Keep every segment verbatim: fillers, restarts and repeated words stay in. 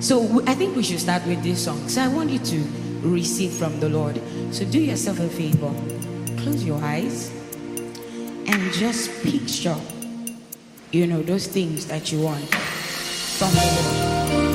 So I think we should start with this song. So I want you to receive from the Lord. So do yourself a favor. Close your eyes and just picture, you know, those things that you want from the Lord.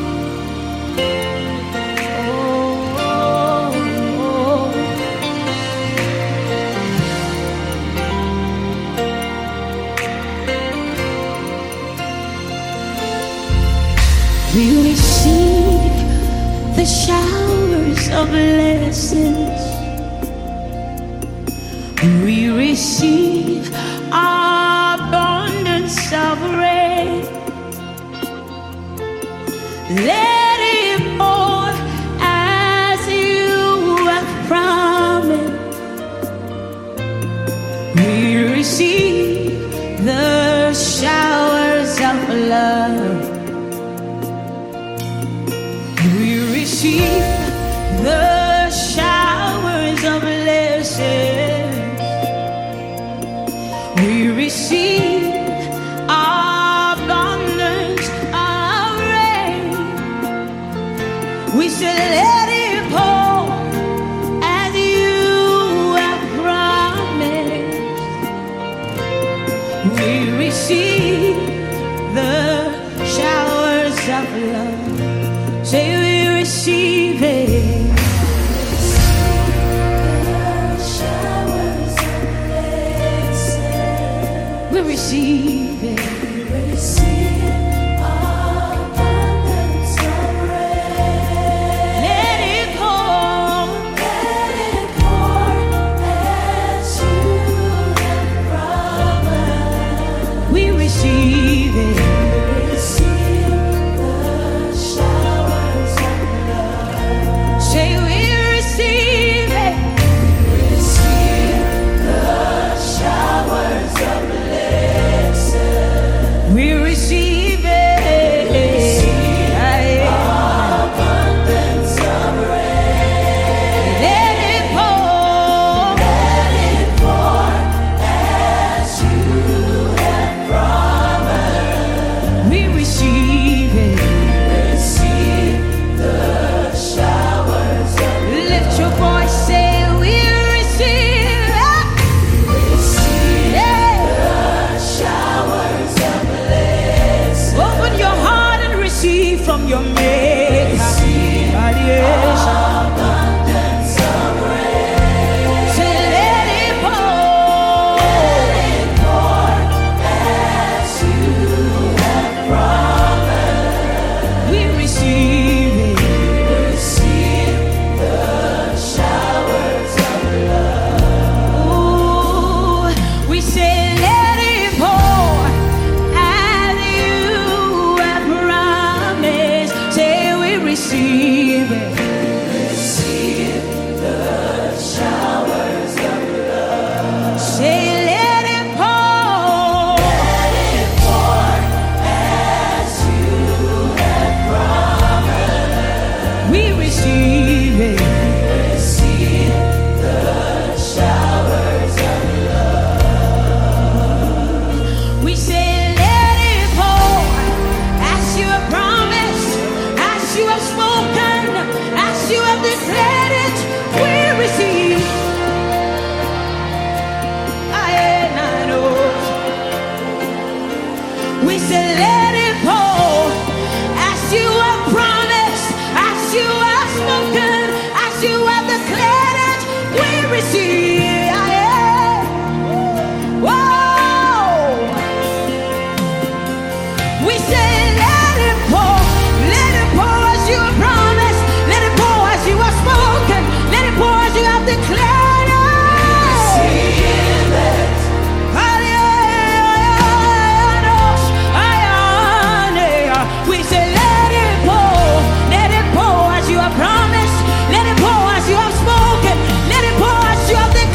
We receive the showers of blessings. We receive abundance of rain. Let it pour as you have promised. We receive the showers of love. We receive the showers of blessings. We receive abundance of rain. We say, let it pour as you have promised. We receive the showers of love. Say we receive it. We receive it. We receive abundance of rain. Let it pour. Let it pour as you have promised. We receive it. We receive it. Abundance of rain. Let it pour. Let it pour as you have promised. We receive it. Receive the showers of rain. Lift your voice, say we receive it. Receive the showers of open your heart and receive from your Maker. Receive abundance of rain. Say, let it pour. Let it pour as you have promised. We receive it. Receive the showers of love. Ooh, we say, let it pour. Receive it. Receive the showers of love. Say, let it pour. Let it pour as you have promised. We receive it. Receive the showers of love. We say, let it pour as you have promised. You have spoken, as you have declared it, we receive. I know. We say, let it pour, as you have promised, as you have spoken, as you have declared it, we receive. Whoa! We say, let it pour, let it pour. You have promised, let it pour as you have spoken, let it pour as you have declared. Receive it. We say, let it pour, let it pour as you have promised, let it pour as you have spoken, let it pour as you have declared.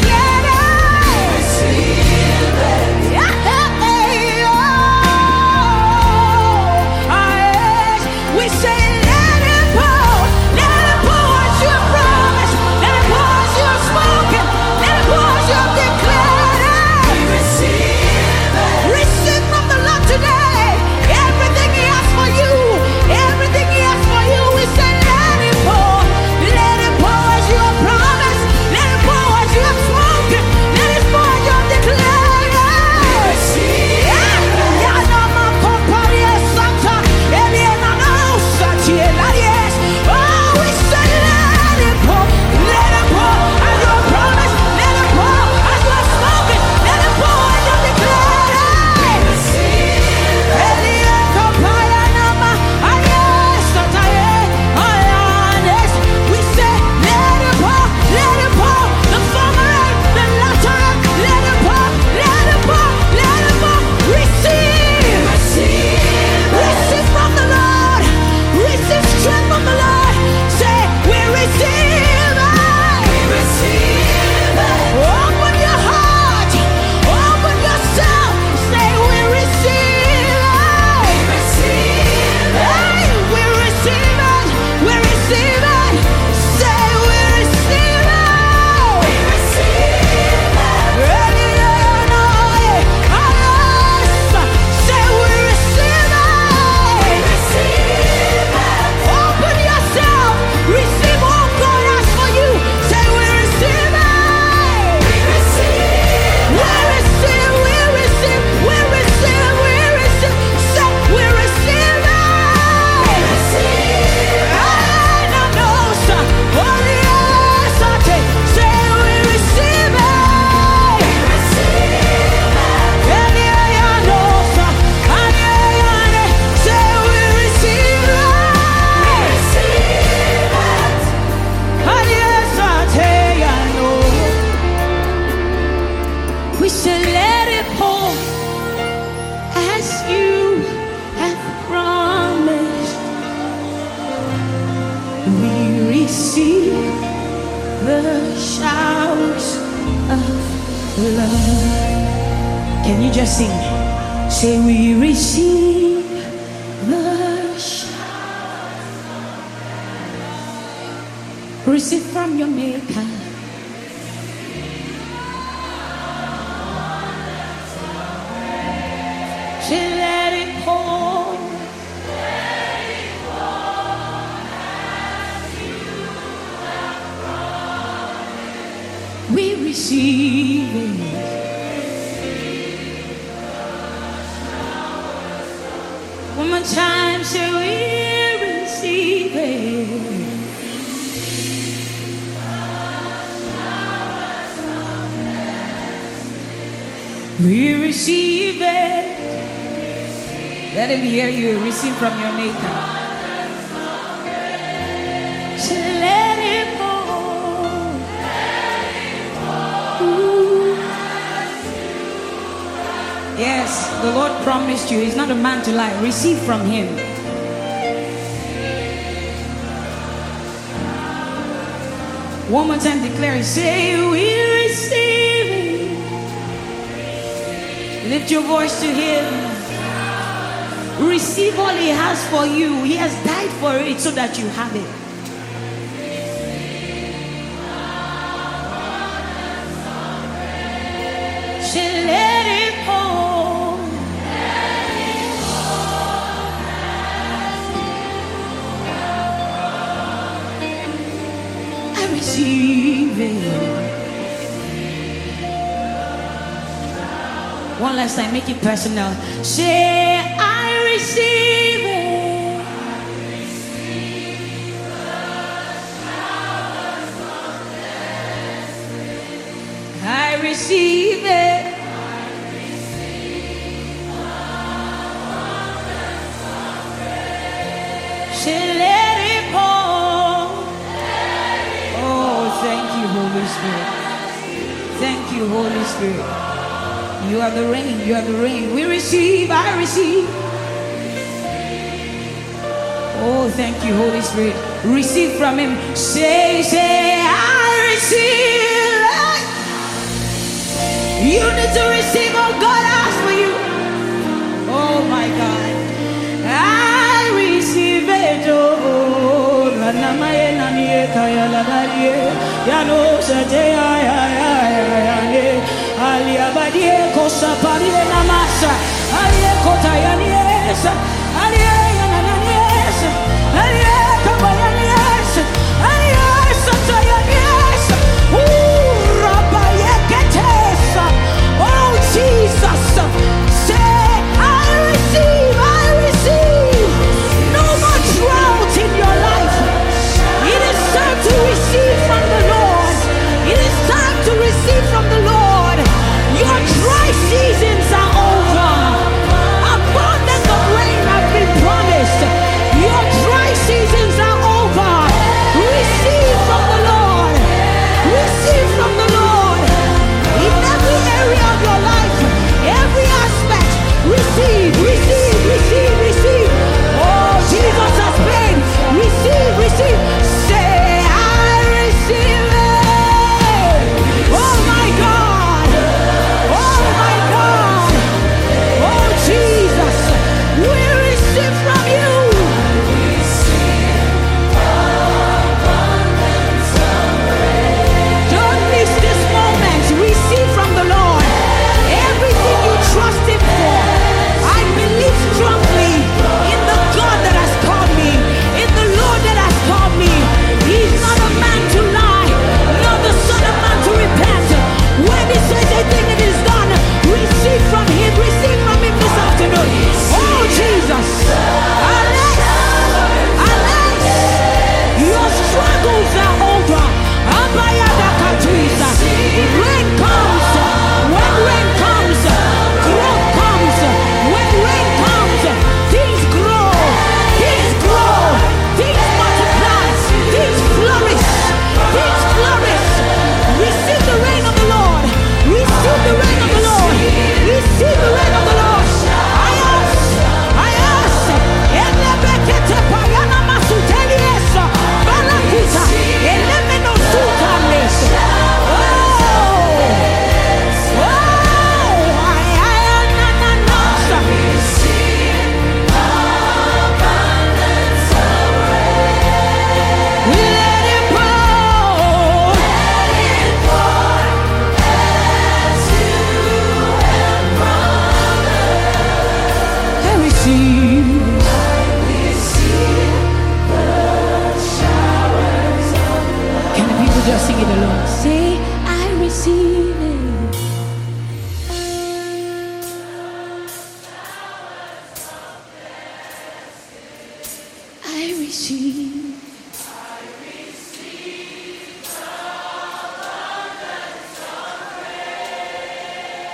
We shall let it pour as you have promised. We receive the showers of love. Can you just sing? Say, we receive the showers. Receive from your Maker. Say, let it pour. Let it pour as you have promised. We receive it. One more time, say, we receive it. We receive it. Let him hear you. Receive from your Maker. So let it pour. Ooh. Yes, the Lord promised you. He's not a man to lie. Receive from him. One more time, declare it. Say, we receive it. Lift your voice to him. Receive all he has for you. He has died for it so that you have it. So let it pour. I receive it. One last time, make it personal. Say, I receive it. I receive it. Say, let it pour. Oh, thank you, Holy Spirit. Thank you, Holy Spirit. You are the rain, you are the rain. We receive, I receive. Oh, thank you, Holy Spirit. Receive from him. Say, say, I receive. You need to receive what God has for you. Oh my God. I receive it. Oh, Alia badie kosa parie namasa alie kota yaniesa alie yananiesa alie kabayaniesa alie sata yaniesa uraba yeketesa. Oh Jesus, say I receive, I receive. No more drought in your life. It is time to receive from the Lord. It is time to receive from the Lord. Your dry seasons are over. Abundance of rain has been promised.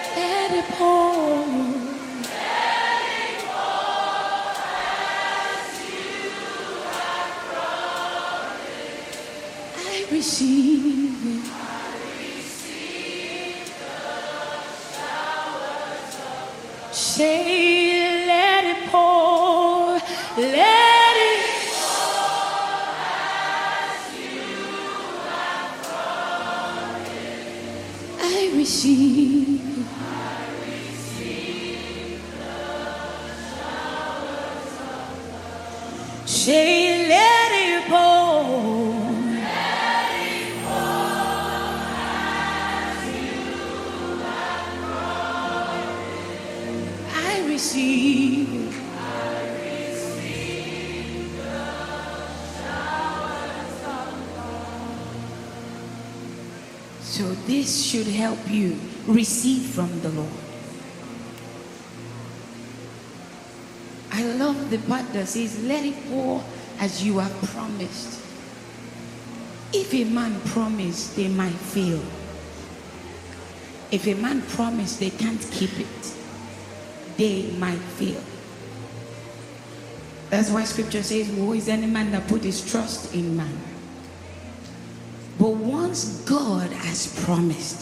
Let it pour. I receive it. Say, let it pour, let it pour as you have promised. I receive, I receive the showers of love. Say, let it pour. Let it pour as you have promised. I receive, I receive the showers of love. So this should help you receive from the Lord. I love the part that says, let it pour as you have promised. If a man promised, they might fail. If a man promised, they can't keep it, they might fail. That's why scripture says, woe is any man that put his trust in man. But once God has promised,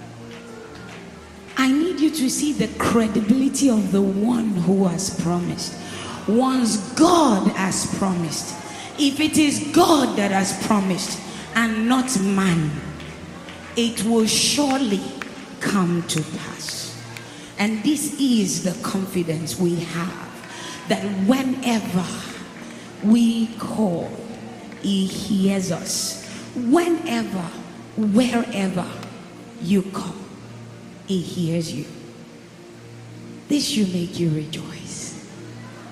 I need you to see the credibility of the one who has promised. Once God has promised, if it is God that has promised and not man, it will surely come to pass. And this is the confidence we have, that whenever we call, he hears us. Whenever, wherever you call, he hears you. This should make you rejoice.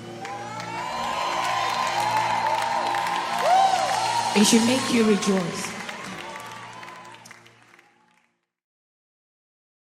It should make you rejoice.